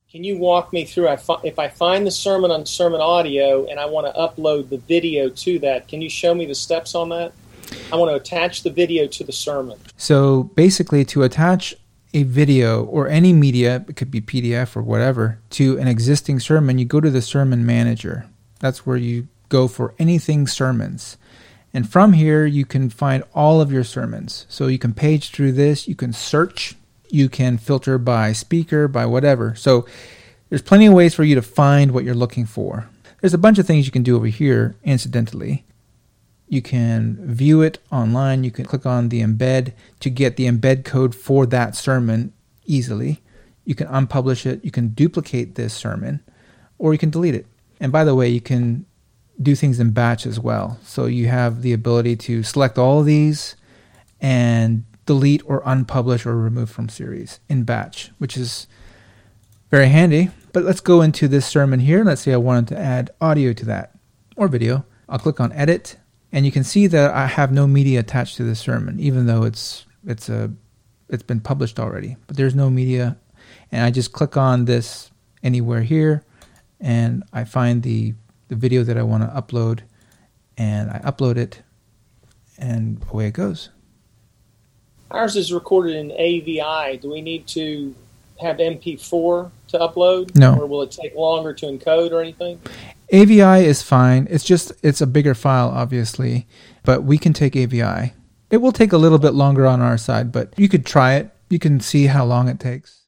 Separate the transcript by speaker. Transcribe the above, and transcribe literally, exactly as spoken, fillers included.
Speaker 1: Can you walk me through, if I find the sermon on Sermon Audio and I want to upload the video to that, can you show me the steps on that? I want to attach the video to the sermon.
Speaker 2: So basically, to attach a video or any media, it could be P D F or whatever, to an existing sermon, you go to the Sermon Manager. That's where you go for anything sermons. And from here, you can find all of your sermons. So you can page through this, you can search, you can filter by speaker, by whatever. So there's plenty of ways for you to find what you're looking for. There's a bunch of things you can do over here, incidentally. You can view it online. You can click on the embed to get the embed code for that sermon easily. You can unpublish it. You can duplicate this sermon, or you can delete it. And by the way, you can do things in batch as well. So you have the ability to select all of these and delete or unpublish or remove from series in batch, which is very handy. But let's go into this sermon here. Let's say I wanted to add audio to that or video. I'll click on edit, and you can see that I have no media attached to this sermon, even though it's it's a it's been published already. But there's no media, and I just click on this anywhere here, and I find the the video that I want to upload, and I upload it, and away it goes.
Speaker 1: Ours is recorded in A V I. Do we need to have M P four to upload?
Speaker 2: No.
Speaker 1: Or will it take longer to encode or anything?
Speaker 2: A V I is fine. It's just, it's a bigger file, obviously, but we can take A V I. It will take a little bit longer on our side, but you could try it. You can see how long it takes.